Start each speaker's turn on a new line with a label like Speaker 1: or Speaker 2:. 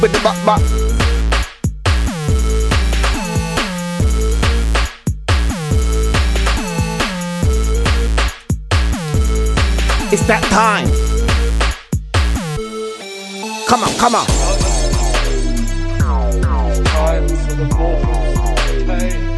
Speaker 1: with the back. It's that time. Come on, come on.
Speaker 2: Time for the balls. Pain.